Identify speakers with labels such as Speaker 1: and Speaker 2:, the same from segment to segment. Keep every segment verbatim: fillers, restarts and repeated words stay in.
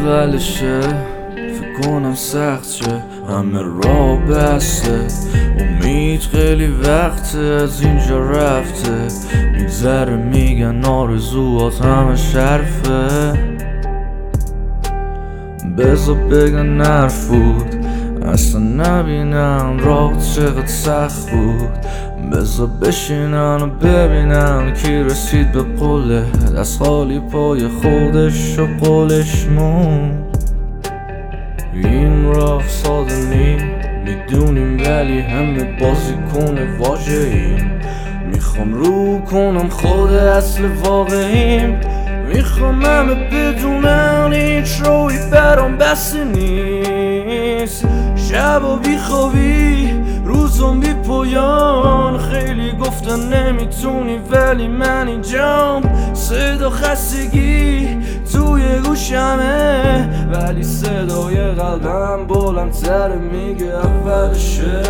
Speaker 1: اولشه فکر کنم سخت شه، همه راه بسته، امید خیلی وقته از اینجا رفته، میگذره میگن آرزوات همه شرفه. بذار بگن حرف بود اصلا نبینن راه چقدر سخت بود، بذار بشینن و ببینن کی رسید به قله، دست خالی پای خودش و قولش موند. این راه ساده نیم میدونیم ولی همه بازی کنه واژه ایم، میخوام رو کنم خود اصل واقعیم، میخوام همه بدونن هیچ روی برام بسته نیست، شب و بیخوابی روزم بی پایان، خیلی گفتن نمیتونی ولی من اینجام، صدا خستگی توی گوشمه ولی صدای قلبم بلندتر میگه اولشه.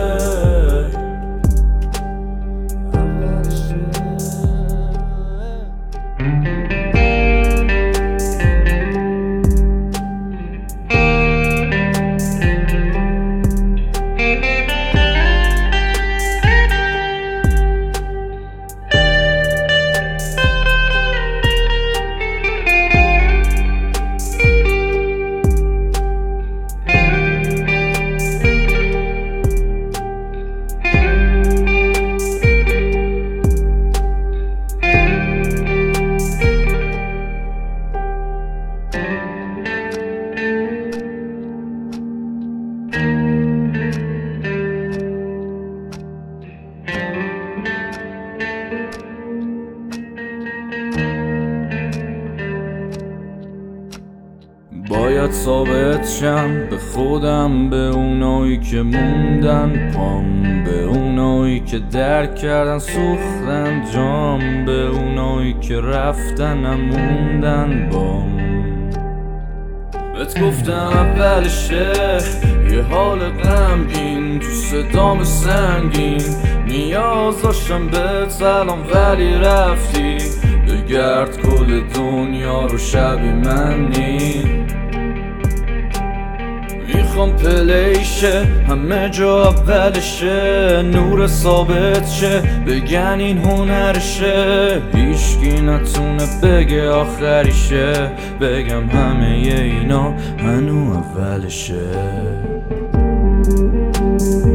Speaker 1: باید ثابت شم به خودم، به اونایی که موندن پام، به اونایی که درک کردن سوختن جام، به اونایی که رفتن نموندن بام. بهت گفتم اولشه یه حال غمگین تو صدام سنگین، نیاز داشتم بهت سلام ولی رفتی، بگرد کل دنیا رو شبی منی، میخوام پلیشه همه جا اولشه، نور ثابت شه بگن این هنرشه، هیچکی نتونه بگه آخریشه، بگم همه اینا هنو اولشه.